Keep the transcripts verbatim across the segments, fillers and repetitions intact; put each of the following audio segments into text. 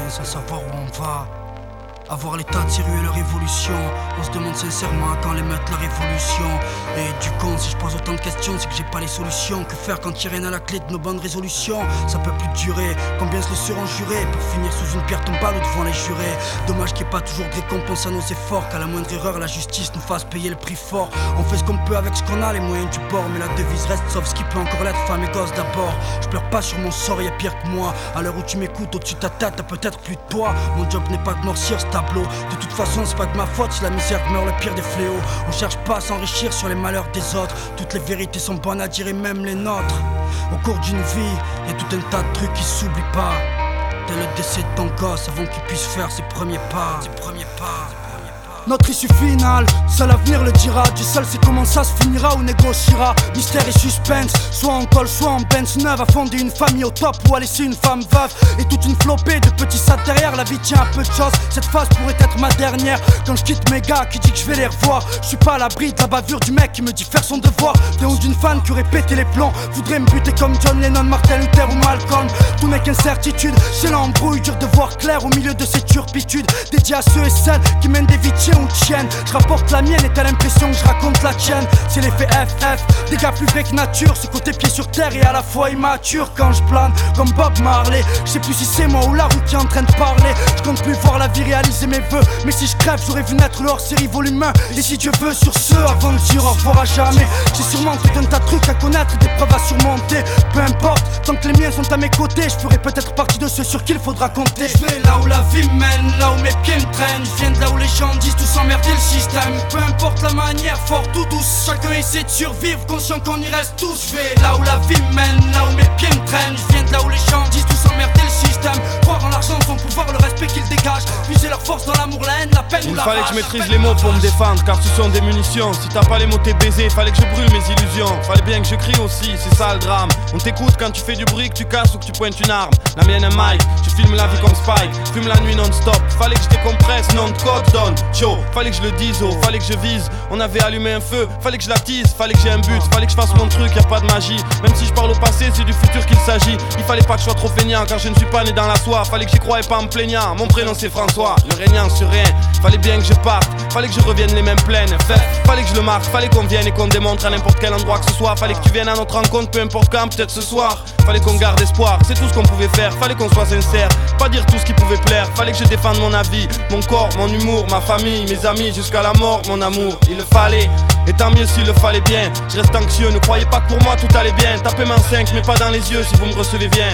sans savoir où on va. Avoir l'état de série et leur évolution. On se demande sincèrement quand les mettre la révolution. Et du con, si je pose autant de questions, c'est que j'ai pas les solutions. Que faire quand y'a rien à la clé de nos bonnes résolutions? Ça peut plus durer, combien se le seront jurés pour finir sous une pierre tombale ou devant les jurés. Dommage qu'il n'y ait pas toujours de récompense à nos efforts, qu'à la moindre erreur la justice nous fasse payer le prix fort. On fait ce qu'on peut avec ce qu'on a, les moyens du bord. Mais la devise reste sauf ce qui peut encore l'être, femme et gosse d'abord. Je pleure pas sur mon sort, y'a pire que moi. À l'heure où tu m'écoutes, au-dessus de ta tête, t'as peut-être plus de poids. Mon job n'est pas de noircir ce tableau. De toute façon c'est pas de ma faute si la misère meurt le pire des fléaux. On cherche pas à s'enrichir sur les malheurs des autres. Toutes les vérités sont bonnes à dire et même les nôtres. Au cours d'une vie, y'a tout un tas de trucs qui s'oublient pas. Dès le décès de ton gosse avant qu'il puisse faire ses premiers pas. Ses premiers pas. Notre issue finale, seul l'avenir le dira. Dieu seul sait comment ça se finira ou négociera. Mystère et suspense, soit en col, soit en Benz neuve. À fonder une famille au top ou à laisser une femme veuve. Et toute une flopée de petits sats derrière. La vie tient à peu de choses, cette phase pourrait être ma dernière. Quand je quitte mes gars qui dit que je vais les revoir. Je suis pas à l'abri de la bavure du mec qui me dit faire son devoir. Des ou d'une fan qui aurait pété les plombs. Voudrait me buter comme John Lennon, Martin Luther ou Malcolm. Tout n'est qu'incertitude, c'est l'embrouille. Dur de voir clair au milieu de ces turpitudes. Dédié à ceux et celles qui mènent des vies ou de chienne. Je rapporte la mienne et t'as l'impression que je raconte la tienne. C'est l'effet F F, des gars plus vrais que nature. Ce côté pied sur terre et à la fois immature. Quand je plane comme Bob Marley, je sais plus si c'est moi ou la rue qui est en train de parler. Je compte plus voir la vie réaliser mes vœux. Mais si je crève j'aurais vu naître le hors-série volume un. Et si Dieu veut sur ce, avant de dire au revoir à jamais. J'ai sûrement tout un tas de trucs à connaître, des preuves à surmonter. Peu importe, tant que les miens sont à mes côtés, je ferai peut-être partie de ceux sur qui il faudra compter. Je vais là où la vie mène, là où mes pieds me traînent. Je viens de là où les gens disent tout s'emmerder le système. Peu importe la manière, fort ou douce, chacun essaie de survivre, conscient qu'on y reste tous. Je vais là où la vie mène, là où mes pieds me traînent. Je viens de là où les gens disent tout s'emmerder le système. Croire en l'argent, son pouvoir, le respect qu'ils dégagent. Puiser leur force dans l'amour, la haine, la peine Il ou la fallait rage. que je maîtrise les mots pour me défendre, car ce sont des munitions. Si t'as pas les mots t'es baisé, fallait que je brûle mes illusions. Fallait bien que je crie aussi, c'est ça le drame. On t'écoute quand tu fais du bruit, que tu casses ou que tu pointes une arme. La mienne est Mike, je filme la vie comme Spike. Fume la nuit non-stop, fallait que je décompresse, non de code donne. Chaud, fallait que je le dise, oh, fallait que je vise. On avait allumé un feu, fallait que je l'attise. Fallait que j'ai un but, fallait que je fasse mon truc, y'a pas de magie. Même si je parle au passé, c'est du futur qu'il s'agit. Il fallait pas que je sois trop feignant, car je ne suis pas né dans la soie. Fallait que j'y croie et pas en me plaignant. Mon prénom c'est François, le régnant sur rien. Fallait bien que je parte, fallait que je revienne les mains pleines. Fait, fallait que je le marque, fallait qu'on vienne et qu'on démontre à n'importe quel endroit que ce soit. Fallait que tu viennes à notre rencontre, peu importe quand, peut-être ce soir. Fallait qu'on garde espoir, c'est tout ce qu'on pouvait faire. Fallait qu'on soit sincère, pas dire tout ce qui pouvait plaire. Fallait que je défende mon avis, mon corps, mon humour, ma famille, mes amis, jusqu'à la mort, mon amour. Il le fallait, et tant mieux s'il le fallait bien. Je reste anxieux, ne croyez pas que pour moi tout allait bien. Tapez main cinq, mais pas dans les yeux si vous me recevez bien.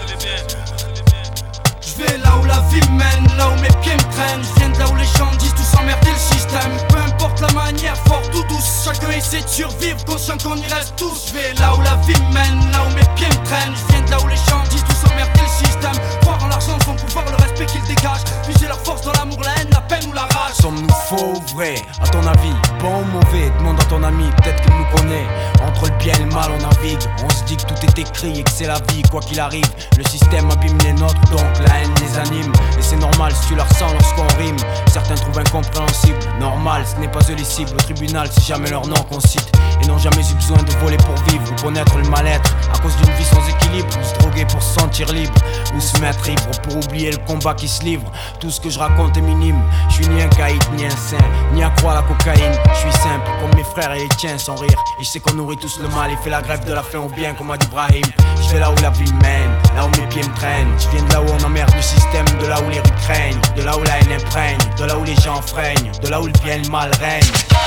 Je vais là où la vie mène, là où mes pieds me traînent. Je viens de là où les gens disent tout s'emmerder le système. Peu importe la manière, forte ou douce, chacun essaie de survivre, conscient qu'on y reste tous. Je vais là où la vie mène, là où mes pieds me traînent. Je viens de là où les gens disent tout s'emmerder le système. Croire en l'argent, son pouvoir, le respect qu'ils dégagent. Puiser leur force dans l'amour, la haine, la peine ou la rage. Sommes-nous faux ou vrai? À ton avis, bon ou mauvais? Demande à ton ami, peut-être qu'il nous connaît. Entre le bien et le mal on navigue. On se dit que tout est écrit et que c'est la vie, quoi qu'il arrive. Le système abîme les nôtres, donc la haine les anime. Et c'est normal si tu la ressens lorsqu'on rime. Certains trouvent incompréhensible, normal, ce n'est pas eux les cibles. Au tribunal, c'est jamais leur nom qu'on cite. Et n'ont jamais eu besoin de voler pour vivre ou connaître le mal-être. À cause d'une vie sans équilibre, ou se droguer pour se sentir libre, ou se mettre libre pour oublier le combat qui se livre. Tout ce que je raconte est minime. Je suis ni un caïd, ni un saint, ni accro à la cocaïne. Je suis simple, comme mes frères et les tiens, sans rire. Et je sais qu'on nourrit tous le mal et fait la grève de la faim au bien, comme a dit Brahim. Je vais là où la vie mène, là où mes pieds me traînent. Je viens de là où on emmerde le système, de là où les rues craignent, de là où la haine imprègne, de là où les gens freinent, de là où le bien et le mal règne.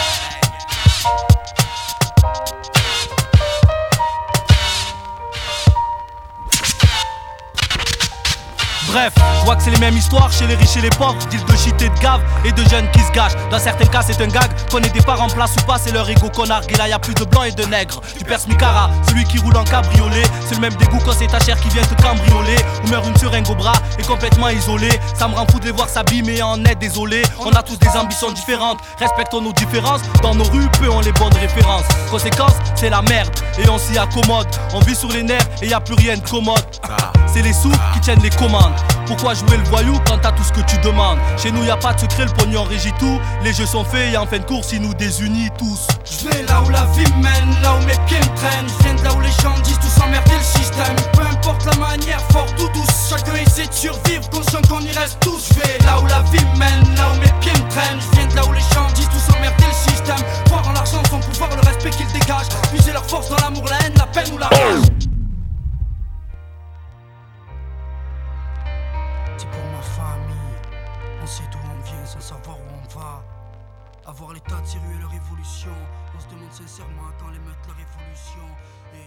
Bref, je vois que c'est les mêmes histoires chez les riches et les pauvres. Deal de shit et de gave et de jeunes qui se gâchent. Dans certains cas c'est un gag, qu'on ait des parents en place ou pas, c'est leur ego qu'on nargue. Et là y'a plus de blancs et de nègres. Tu perces Micara, celui qui roule en cabriolet. C'est le même dégoût quand c'est ta chair qui vient te cambrioler. Ou meurt une seringue au bras et complètement isolé. Ça me rend fou de les voir s'abîmer en est désolé. On a tous des ambitions différentes, respectons nos différences. Dans nos rues, peu ont les bonnes références. Conséquence, c'est la merde et on s'y accommode. On vit sur les nerfs et y a plus rien de commode. C'est les sous qui tiennent les commandes. Pourquoi jouer le voyou quand t'as tout ce que tu demandes? Chez nous y'a pas de secret, le pognon régit tout. Les jeux sont faits et en fin de course ils nous désunissent tous. Je vais là où la vie mène, là où mes pieds me traînent. Je viens de là où les gens disent tout s'emmerder le système. Peu importe la manière, forte ou douce, chacun essaie de survivre, conscient qu'on irait reste tous, je vais là où la vie me mène, là où mes pieds me traînent. Je viens de là où les gens disent tous emmerder le système. Croire en l'argent, son pouvoir, le respect qu'ils dégagent. Puiser leur force dans l'amour, la haine, la peine ou la rage. C'est pour ma famille. On sait d'où on vient sans savoir où on va. Avoir l'état de sérieux et leur évolution. On se demande sincèrement quand les meutes leur évolution. Et